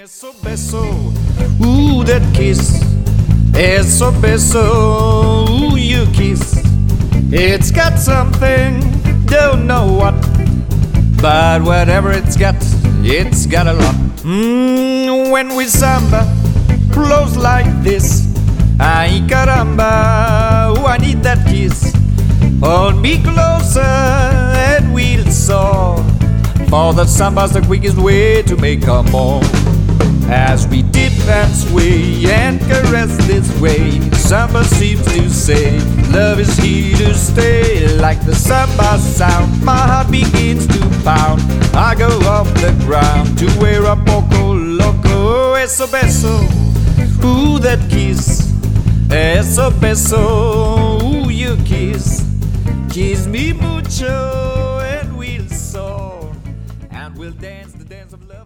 Eso beso, ooh, that kiss. Eso beso, ooh, you kiss. It's got something, don't know what, but whatever it's got a lot. When we samba, close like this, ay caramba, ooh, I need that kiss. Hold me closer and we'll soar, for the samba's the quickest way to make a more. As we dip and sway and caress this way, samba seems to say, love is here to stay. Like the samba sound, my heart begins to pound. I go off the ground to where a poco loco. Eso beso, ooh, that kiss. Eso beso, ooh, you kiss. Kiss me mucho and we'll soar, and we'll dance the dance of love.